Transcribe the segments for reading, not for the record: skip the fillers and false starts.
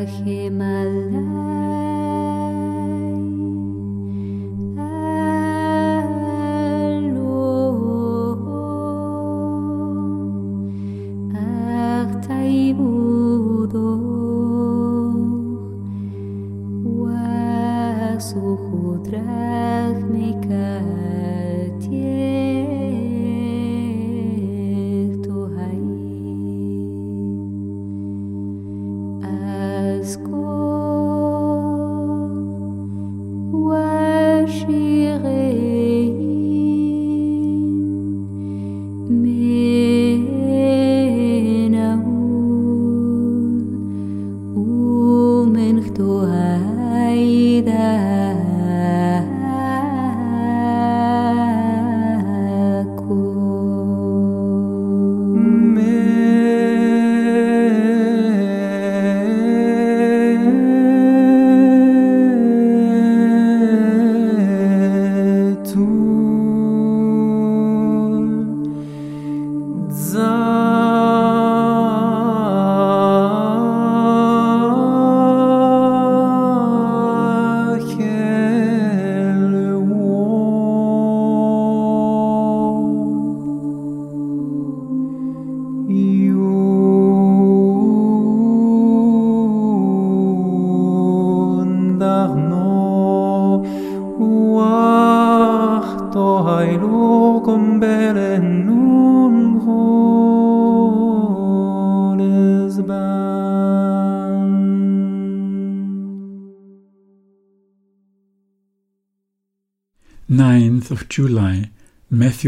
9th of July, Matthew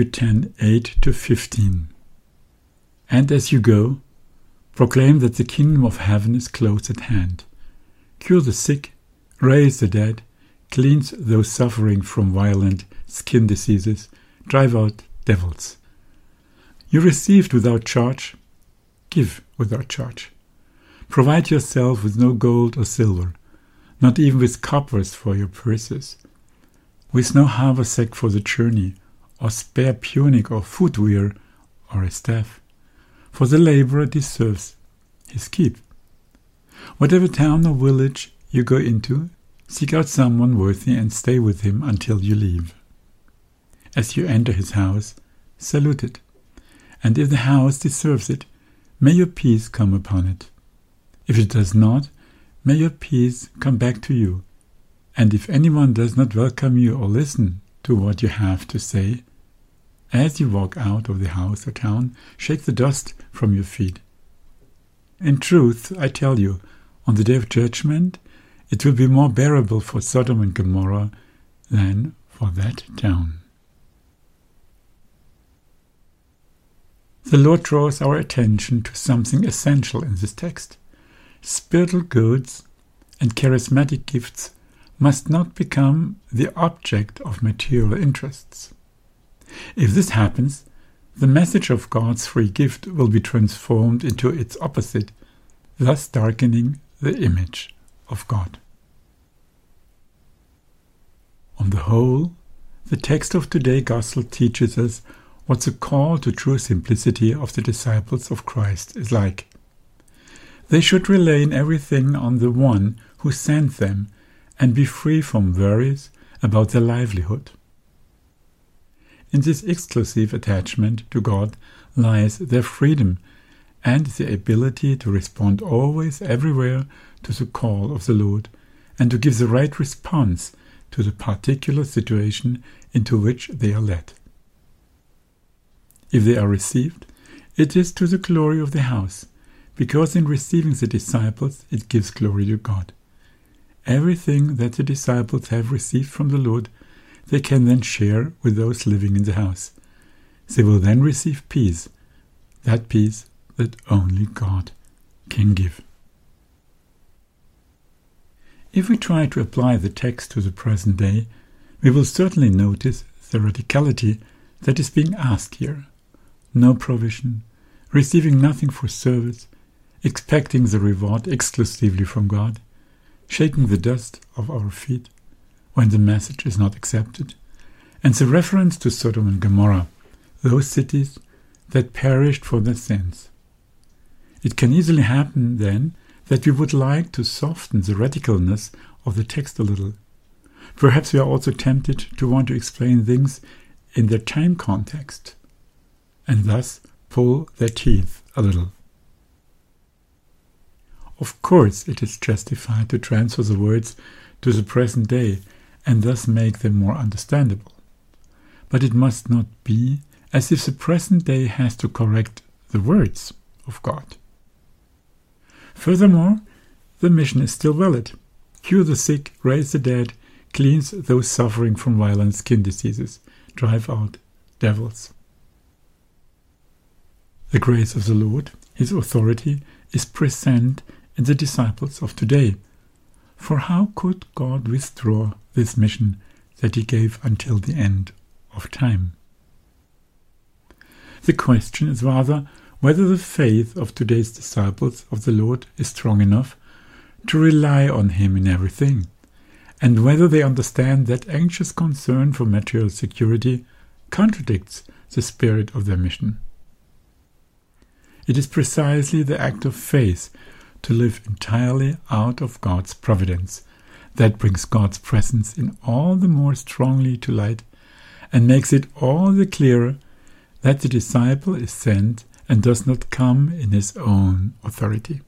10:8-15. And as you go, proclaim that the kingdom of heaven is close at hand. Cure the sick, raise the dead, cleanse those suffering from violent skin diseases, drive out devils. You received without charge, give without charge. Provide yourself with no gold or silver, not even with coppers for your purses, with no haversack for the journey, or spare tunic or footwear, or a staff, for the laborer deserves his keep. Whatever town or village you go into, seek out someone worthy and stay with him until you leave. As you enter his house, salute it, and if the house deserves it, may your peace come upon it. If it does not, may your peace come back to you. And if anyone does not welcome you or listen to what you have to say, as you walk out of the house or town, shake the dust from your feet. In truth, I tell you, on the day of judgment, it will be more bearable for Sodom and Gomorrah than for that town. The Lord draws our attention to something essential in this text. Spiritual goods and charismatic gifts must not become the object of material interests. If this happens, the message of God's free gift will be transformed into its opposite, thus darkening the image of God. On the whole, the text of today's Gospel teaches us what the call to true simplicity of the disciples of Christ is like. They should rely in everything on the one who sent them and be free from worries about their livelihood. In this exclusive attachment to God lies their freedom and the ability to respond always, everywhere to the call of the Lord and to give the right response to the particular situation into which they are led. If they are received, it is to the glory of the house, because in receiving the disciples it gives glory to God. Everything that the disciples have received from the Lord, they can then share with those living in the house. They will then receive peace that only God can give. If we try to apply the text to the present day, we will certainly notice the radicality that is being asked here. No provision, receiving nothing for service, expecting the reward exclusively from God, shaking the dust of our feet when the message is not accepted, and the reference to Sodom and Gomorrah, those cities that perished for their sins. It can easily happen, then, that we would like to soften the radicalness of the text a little. Perhaps we are also tempted to want to explain things in their time context, and thus pull their teeth a little. Of course, it is justified to transfer the words to the present day and thus make them more understandable. But it must not be as if the present day has to correct the words of God. Furthermore, the mission is still valid. Cure the sick, raise the dead, cleanse those suffering from violent skin diseases, drive out devils. The grace of the Lord, His authority, is present in the disciples of today. For how could God withdraw this mission that He gave until the end of time? The question is rather whether the faith of today's disciples of the Lord is strong enough to rely on Him in everything, and whether they understand that anxious concern for material security contradicts the spirit of their mission. It is precisely the act of faith to live entirely out of God's providence that brings God's presence in all the more strongly to light and makes it all the clearer that the disciple is sent and does not come in his own authority.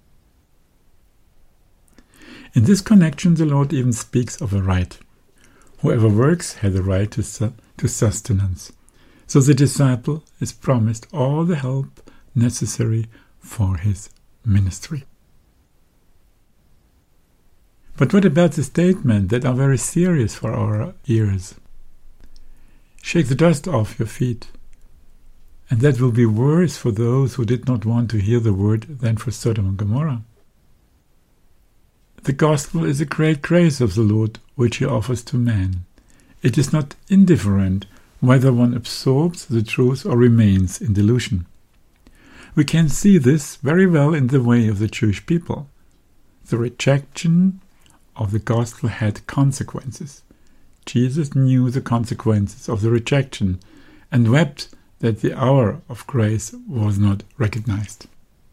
In this connection, the Lord even speaks of a right. Whoever works has a right to sustenance. So the disciple is promised all the help necessary for his ministry. But what about the statement that are very serious for our ears? Shake the dust off your feet. And that will be worse for those who did not want to hear the word than for Sodom and Gomorrah. The gospel is a great grace of the Lord which He offers to man. It is not indifferent whether one absorbs the truth or remains in delusion. We can see this very well in the way of the Jewish people. The rejection of the gospel had consequences. Jesus knew the consequences of the rejection and wept that the hour of grace was not recognized.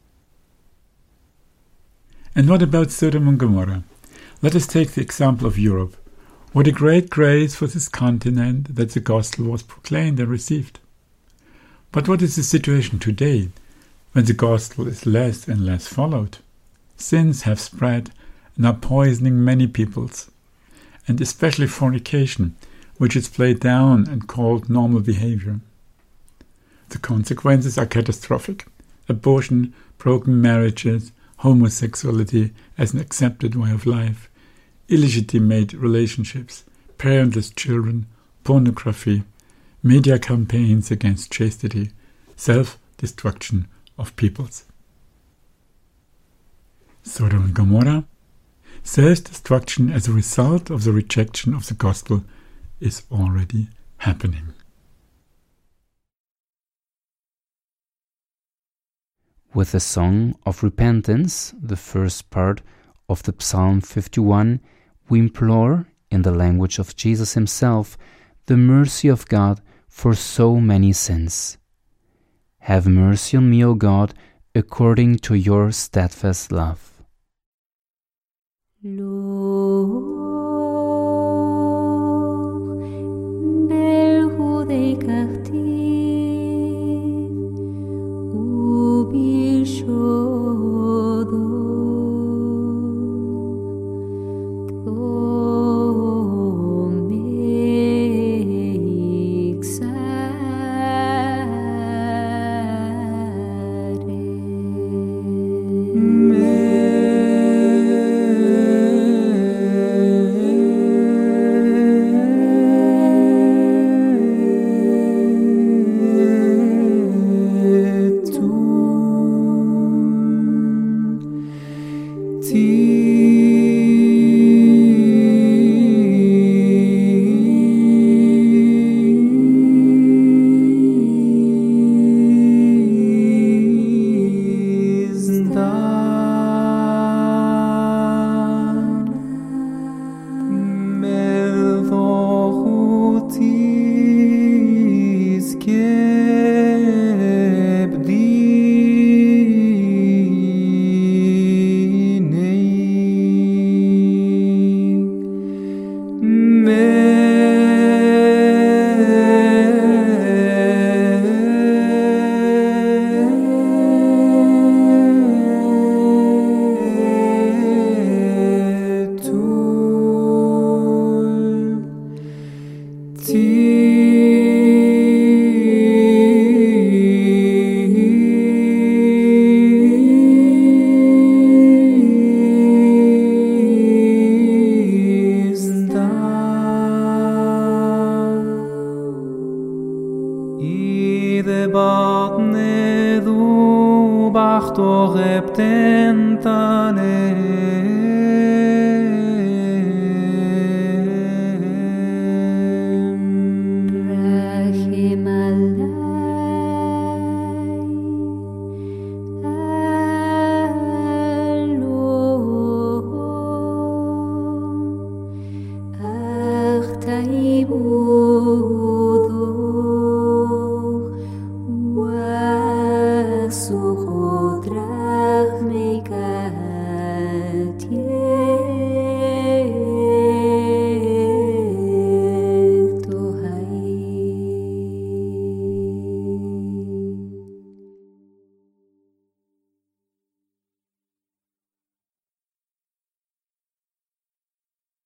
And what about Sodom and Gomorrah? Let us take the example of Europe. What a great grace for this continent that the gospel was proclaimed and received. But what is the situation today, when the gospel is less and less followed? Sins have spread and are poisoning many peoples, and especially fornication, which is played down and called normal behavior. The consequences are catastrophic. Abortion, broken marriages, homosexuality as an accepted way of life, illegitimate relationships, parentless children, pornography, media campaigns against chastity, self-destruction of peoples. Sodom and Gomorrah, self-destruction as a result of the rejection of the gospel is already happening. With the song of repentance, the first part of the Psalm 51, we implore, in the language of Jesus Himself, the mercy of God for so many sins. Have mercy on me, O God, according to your steadfast love. bachtor reptentane Ibu